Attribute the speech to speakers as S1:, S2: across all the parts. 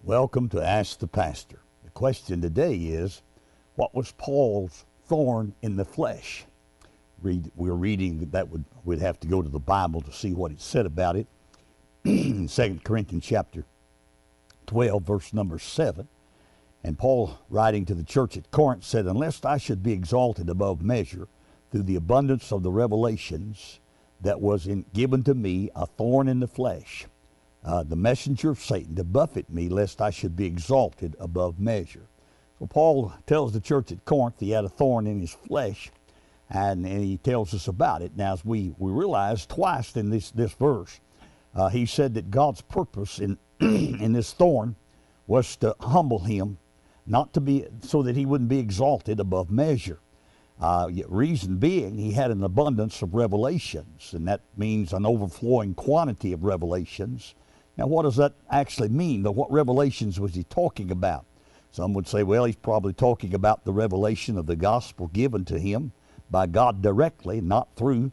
S1: Welcome to Ask the Pastor. The question today is, what was Paul's thorn in the flesh? We're reading that we'd have to go to the Bible to see what it said about it. In 2 Corinthians chapter 12, verse number 7. And Paul, writing to the church at Corinth, said, "Unless I should be exalted above measure through the abundance of the revelations that was given to me, a thorn in the flesh, the messenger of Satan, to buffet me, lest I should be exalted above measure." So Paul tells the church at Corinth he had a thorn in his flesh, and he tells us about it. Now, as we realize twice in this verse, he said that God's purpose in in this thorn was to humble him, not to be so that he wouldn't be exalted above measure. Reason being, he had an abundance of revelations, and that means an overflowing quantity of revelations. Now, what does that actually mean? What revelations was he talking about? Some would say, well, he's probably talking about the revelation of the gospel given to him by God directly, not through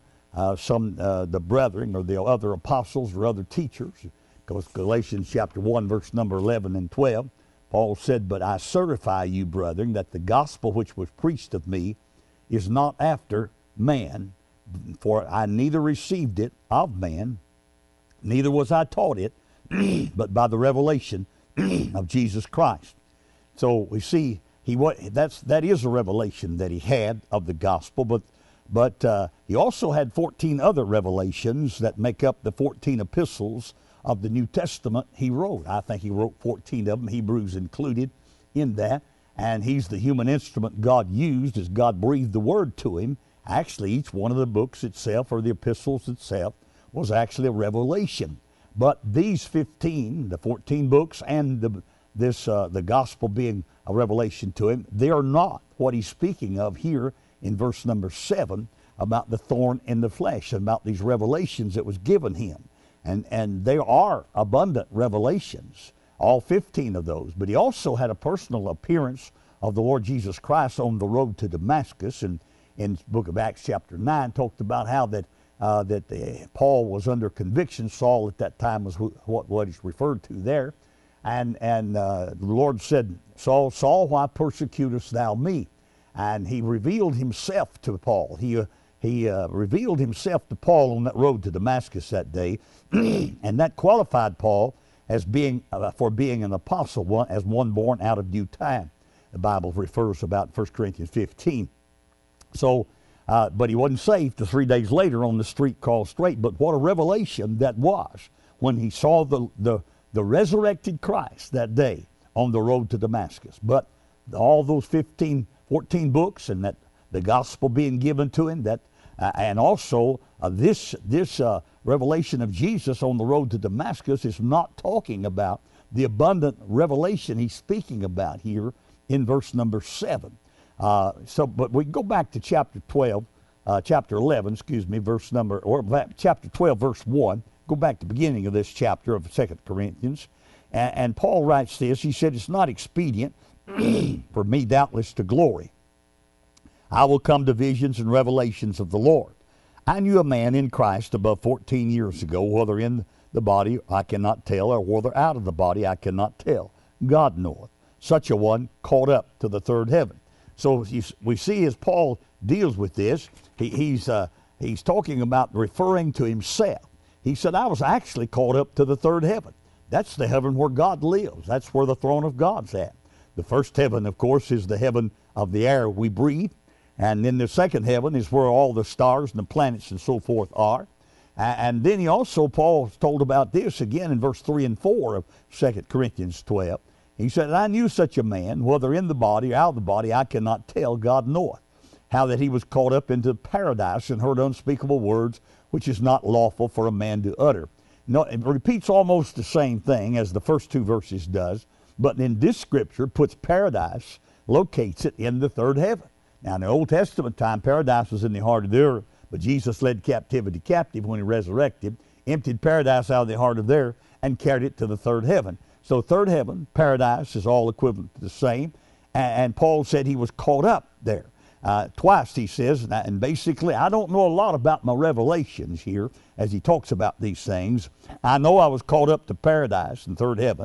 S1: the brethren or the other apostles or other teachers. Because Galatians chapter 1, verse number 11 and 12, Paul said, "But I certify you, brethren, that the gospel which was preached of me is not after man, for I neither received it of man, neither was I taught it, but by the revelation of Jesus Christ." So we see that is a revelation that he had of the gospel, but he also had 14 other revelations that make up the 14 epistles of the New Testament he wrote. I think he wrote 14 of them, Hebrews included in that. And he's the human instrument God used as God breathed the word to him. Actually, each one of the books itself or the epistles itself was actually a revelation. But these 15, the 14 books and the gospel being a revelation to him, they are not what he's speaking of here in verse number 7 about the thorn in the flesh, about these revelations that was given him. And there are abundant revelations, all 15 of those. But he also had a personal appearance of the Lord Jesus Christ on the road to Damascus. And in the book of Acts chapter 9 talked about how that Paul was under conviction. Saul at that time was what is referred to there. And the Lord said, "Saul, Saul, why persecutest thou me?" And he revealed himself to Paul. He revealed himself to Paul on that road to Damascus that day, and that qualified Paul as for being an apostle, as one born out of due time. The Bible refers about 1 Corinthians 15. So, but he wasn't saved till 3 days later on the street called Straight. But what a revelation that was when he saw the resurrected Christ that day on the road to Damascus. But all those 14 books and that the gospel being given to him, and also this revelation of Jesus on the road to Damascus is not talking about the abundant revelation he's speaking about here in verse number 7. But we go back to chapter 11, chapter 12, verse 1. Go back to the beginning of this chapter of 2 Corinthians. And Paul writes this. He said, "It's not expedient for me doubtless to glory. I will come to visions and revelations of the Lord. I knew a man in Christ above 14 years ago, whether in the body I cannot tell, or whether out of the body I cannot tell. God knoweth. Such a one caught up to the third heaven." So we see as Paul deals with this, he's talking about referring to himself. He said, "I was actually caught up to the third heaven." That's the heaven where God lives. That's where the throne of God's at. The first heaven, of course, is the heaven of the air we breathe. And then the second heaven is where all the stars and the planets and so forth are. And then Paul told about this again in verse 3 and 4 of 2 Corinthians 12. He said, "I knew such a man, whether in the body or out of the body, I cannot tell, God knoweth, how that he was caught up into paradise and heard unspeakable words, which is not lawful for a man to utter." No, it repeats almost the same thing as the first two verses does, but in this scripture puts paradise, locates it in the third heaven. Now, in the Old Testament time, paradise was in the heart of the earth, but Jesus led captivity captive when he resurrected, emptied paradise out of the heart of the earth, and carried it to the third heaven. So third heaven, paradise is all equivalent to the same, and Paul said he was caught up there. Twice he says, and basically, I don't know a lot about my revelations here as he talks about these things. I know I was caught up to paradise in third heaven,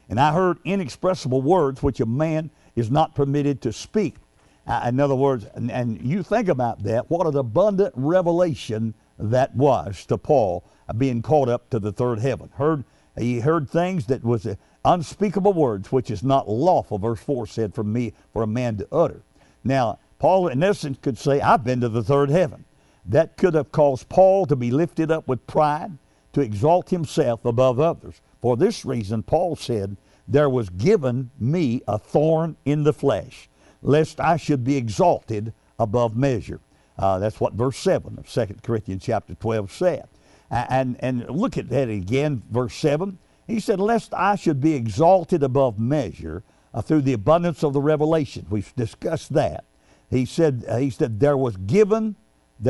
S1: And I heard inexpressible words which a man is not permitted to speak. In other words, and you think about that, what an abundant revelation that was to Paul, being caught up to the third heaven. He heard things that was unspeakable words, which is not lawful, verse 4 said, for a man to utter. Now, Paul, in essence, could say, I've been to the third heaven. That could have caused Paul to be lifted up with pride, to exalt himself above others. For this reason, Paul said, there was given me a thorn in the flesh, lest I should be exalted above measure. That's what verse 7 of 2 Corinthians chapter 12 said. And look at that again, verse 7. He said, lest I should be exalted above measure through the abundance of the revelation. We've discussed that. He said, there was given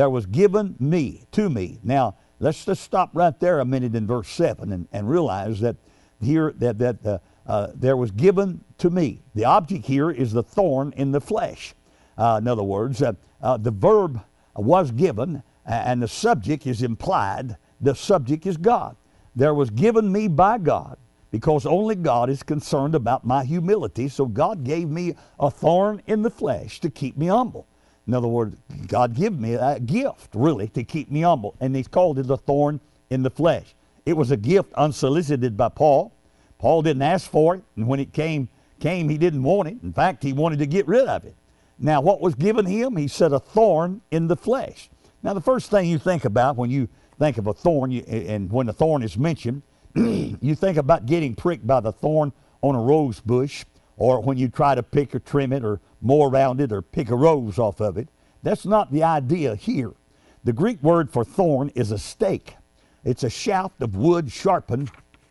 S1: me, to me. Now, let's just stop right there a minute in verse 7 and realize that here there was given to me. The object here is the thorn in the flesh. In other words, the verb was given and the subject is implied. The subject is God. There was given me by God, because only God is concerned about my humility. So God gave me a thorn in the flesh to keep me humble. In other words, God gave me a gift, really, to keep me humble. And He's called it a thorn in the flesh. It was a gift unsolicited by Paul. Paul didn't ask for it. And when it came, he didn't want it. In fact, he wanted to get rid of it. Now, what was given him? He said a thorn in the flesh. Now, the first thing you think about when you think of a thorn, and when a thorn is mentioned, you think about getting pricked by the thorn on a rose bush, or when you try to pick or trim it or mow around it or pick a rose off of it. That's not the idea here. The Greek word for thorn is a stake. It's a shaft of wood sharpened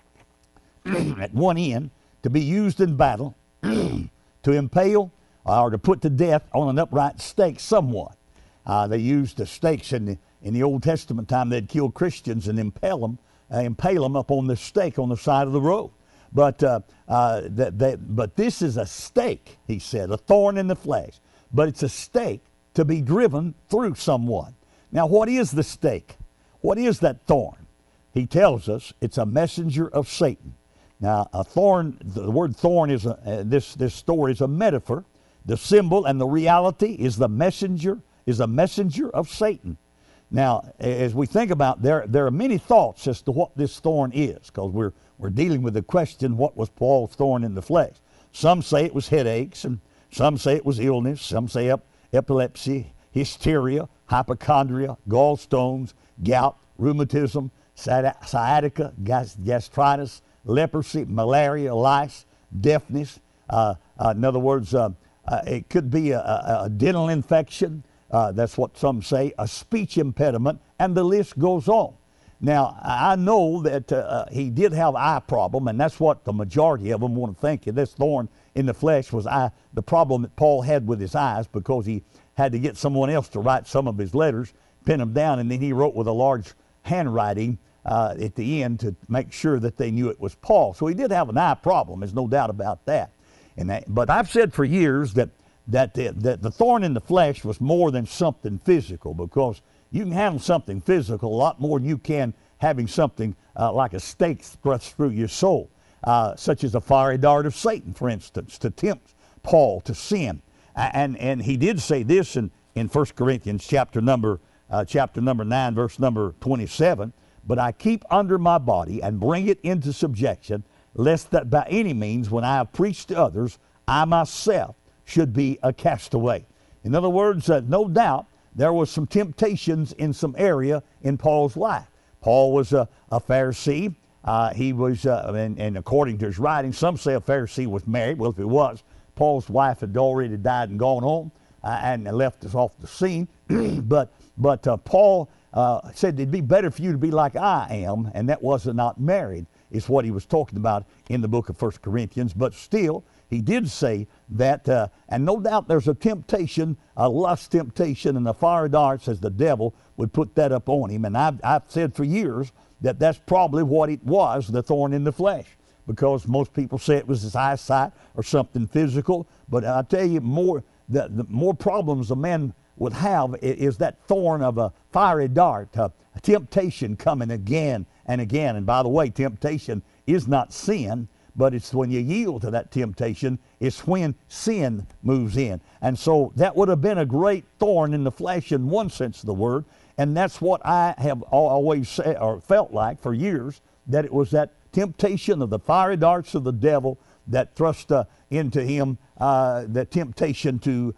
S1: at one end to be used in battle to impale or to put to death on an upright stake someone. They used the stakes in the Old Testament time. They'd kill Christians and impale them up on the stake on the side of the road. But this is a stake, he said, a thorn in the flesh. But it's a stake to be driven through someone. Now, what is the stake? What is that thorn? He tells us it's a messenger of Satan. Now, a thorn, the word thorn is this story is a metaphor. The symbol and the reality is a messenger of Satan. Now, as we think about, there are many thoughts as to what this thorn is, because we're dealing with the question, what was Paul's thorn in the flesh? Some say it was headaches, and some say it was illness. Some say epilepsy, hysteria, hypochondria, gallstones, gout, rheumatism, sciatica, gastritis, leprosy, malaria, lice, deafness. In other words, it could be a dental infection. That's what some say, a speech impediment, and the list goes on. Now, I know that he did have eye problem, and that's what the majority of them want to think. This thorn in the flesh was the problem that Paul had with his eyes, because he had to get someone else to write some of his letters, pin them down, and then he wrote with a large handwriting at the end to make sure that they knew it was Paul. So he did have an eye problem. There's no doubt about that. But I've said for years that the thorn in the flesh was more than something physical, because you can handle something physical a lot more than you can having something like a stake thrust through your soul, such as a fiery dart of Satan, for instance, to tempt Paul to sin. And he did say this in 1 Corinthians chapter number 9, verse number 27, but I keep under my body and bring it into subjection, lest that by any means, when I have preached to others, I myself should be a castaway. In other words, no doubt there was some temptations in some area in Paul's life. Paul was a Pharisee. He was, and according to his writing, some say a Pharisee was married. Well, if it was, Paul's wife had already died and gone home and left us off the scene. but Paul said it'd be better for you to be like I am, and that was not married, is what he was talking about in the book of 1 Corinthians. But still, he did say that, and no doubt there's a temptation, a lust temptation, and the fiery darts, as the devil would put that up on him. And I've said for years that that's probably what it was, the thorn in the flesh, because most people say it was his eyesight or something physical. But I tell you, the more problems a man would have is that thorn of a fiery dart, a temptation coming again and again. And by the way, temptation is not sin, but it's when you yield to that temptation, it's when sin moves in. And so that would have been a great thorn in the flesh in one sense of the word, and that's what I have always said, or felt like for years, that it was that temptation of the fiery darts of the devil that thrust into him the temptation to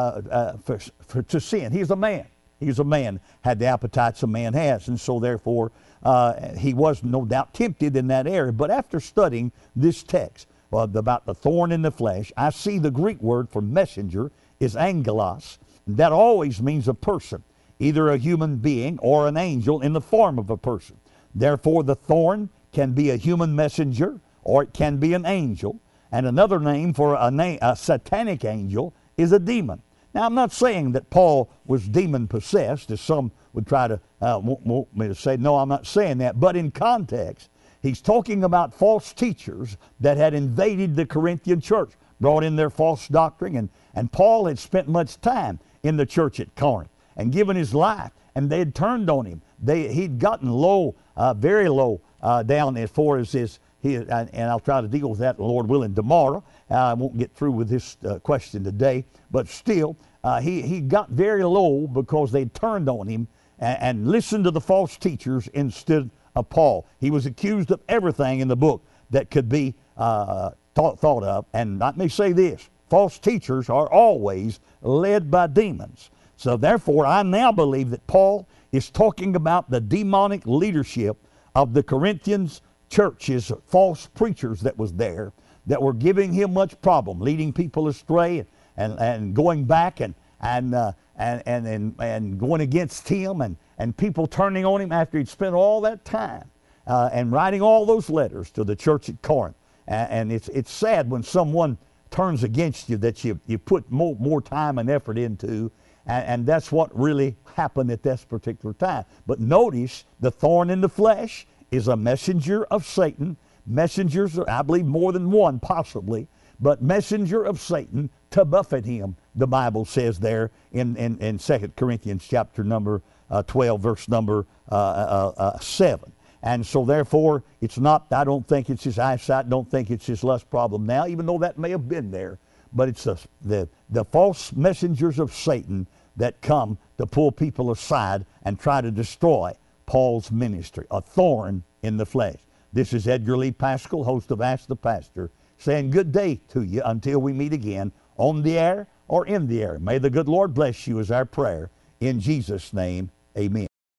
S1: sin. He's a man. He's a man, had the appetites a man has, and so therefore he was no doubt tempted in that area. But after studying this text about the thorn in the flesh, I see the Greek word for messenger is angelos. That always means a person, either a human being or an angel in the form of a person. Therefore, the thorn can be a human messenger or it can be an angel. And another name for a satanic angel is a demon. Now, I'm not saying that Paul was demon-possessed, as some would try to want me to say. No, I'm not saying that. But in context, he's talking about false teachers that had invaded the Corinthian church, brought in their false doctrine. And Paul had spent much time in the church at Corinth and given his life, and they had turned on him. He'd gotten low, very low down as far as his, and I'll try to deal with that, Lord willing, tomorrow. I won't get through with this question today, but still, he got very low because they turned on him and listened to the false teachers instead of Paul. He was accused of everything in the book that could be thought of. And let me say this, false teachers are always led by demons. So therefore, I now believe that Paul is talking about the demonic leadership of the Corinthians churches, false preachers that was there, that were giving him much problem, leading people astray and going back and going against him and people turning on him after he'd spent all that time and writing all those letters to the church at Corinth. And it's sad when someone turns against you that you put more time and effort into, and that's what really happened at this particular time. But notice the thorn in the flesh is a messenger of Satan. Messengers, I believe more than one possibly, but messenger of Satan to buffet him, the Bible says there in 2 Corinthians chapter number 12, verse number 7. And so therefore, it's not, I don't think it's his eyesight, don't think it's his lust problem now, even though that may have been there, but it's the false messengers of Satan that come to pull people aside and try to destroy Paul's ministry, a thorn in the flesh. This is Edgar Lee Pascal, host of Ask the Pastor, saying good day to you until we meet again on the air or in the air. May the good Lord bless you is our prayer. In Jesus' name, amen.